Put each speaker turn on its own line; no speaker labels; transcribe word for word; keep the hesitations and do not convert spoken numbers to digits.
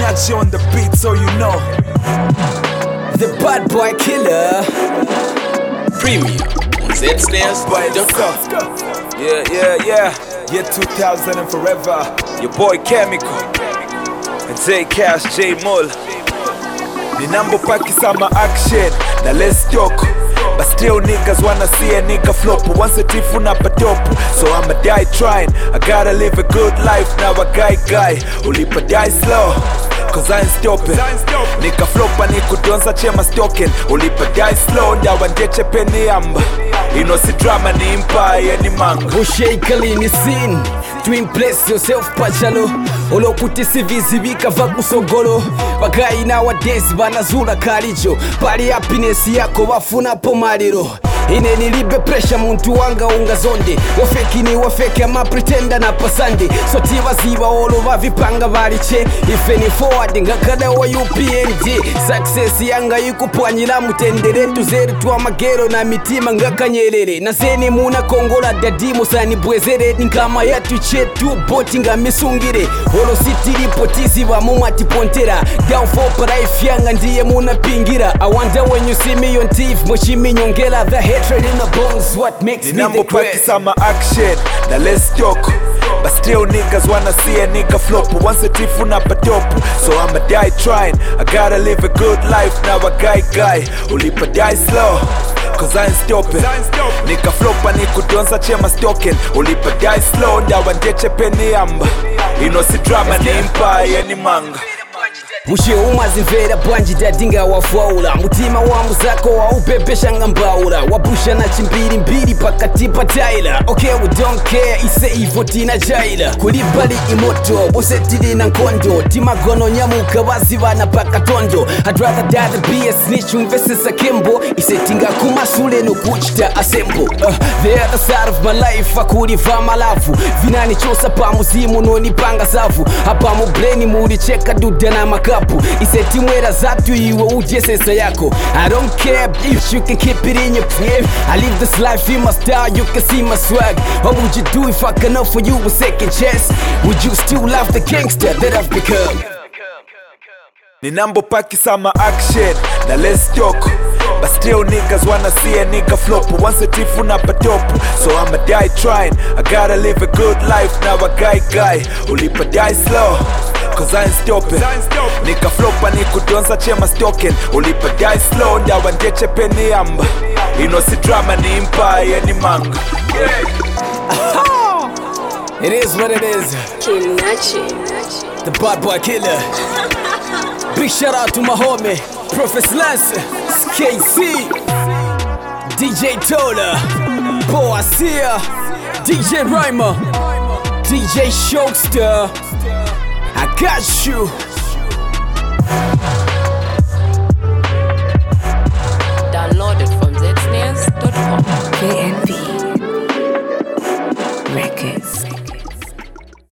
Nachi on the beat, so you know.
The Bad Boy Killer.
Premium on Z Stairs
By the Yeah, yeah, yeah. Year two thousand and forever. Your boy Chemical and J Cash, J Mull. Ni number paki sama action. Now let's talk. But still niggas wanna see a nigga flop. Once a tifu na patopu, so I'ma die trying. I gotta live a good life. Now a guy guy ulipa die slow, cause I ain't stopping. Nika flopa ni kudonza chema stoken. Ulipa die slow, ndawa ndeche peni amba. Ino si drama ni empire ni manga.
Ushakali ni scene to impress yourself pachalo. Olokutisi vizibika vakusogolo. Bagai nowadays banazula kalijo. Pali happiness yako wafuna pomaliro. Ine nilibe pressure muntu wanga unga zonde. Wafeki ni wafeki ama pretenda na pasande. So tiwa ziba olo vavipanga variche. Ife ni forward ngakada wa U P N G. Success yanga yikupwanyila mutendere. Tuzeri tuwa magero na mitima ngakanyelele. Naseni muna kongola dadimu sani bwezere. Nkama yatu chetu boti nga misungire. Olo city ripotisi wa mumati pontera. Down for life yanga ndiye muna pingira. I wonder when you see me on T V moshimi nyongela. The hatred in the bones, what makes me the great.
Some action, now let's talk. But still niggas wanna see a nigga flop. Once a tifu na patopu, so I'ma die trying. I gotta live a good life. Now a guy guy ulipa die slow, cause I ain't stopping. Nika flopa ni kudonza chema stoken. Ulipa die slow, ndawa ndeche peni amba. Ino si drama ni empire ni manga.
Mushe umazimvera bwanji dadinga wafaula. Mutima wa muzako wa ubebesha ngambaula. Wabusha na chimbiri mbiri pakati pataila. Okay, we don't care, ise ivo tina jaila. Kulibali imoto, bose tili na nkondo. Tima gono nyamuka wazivana paka tondo. I'd rather die than be a snitch umvese sa kembo. Ise tinga kumasule no kuchita asembo. uh, The other side of my life, akuri vama lavu. Vinani chosa pa muzimu no nipanga savu. Hapa mubreni muri cheka duda na makapu. Iseti mwera zatu iwe ujesesa yako. I don't care if you can keep it in your crib. I live this life in my style, you can see my swag. What would you do if I can offer you a second chance? Would you still love the gangster that I've become?
Ni nambo paki sama action, now let's talk. But still niggas wanna see a nigga flop. Once a tifu na patopu, so I'ma die trying. I gotta live a good life. Now a guy guy ulipa die slow, cause I ain't stopping. Nika flopa ni kudonza chema stoken. Ulipa die slow, ndawa ndeche peni amba. Ino si drama ni empire ni manga.
It is what it is. The Bad Boy Killer. Big shout out to my homie Professor Lance, K C, D J Tola, Boasia, D J Rhymer, D J Shokester. I got you.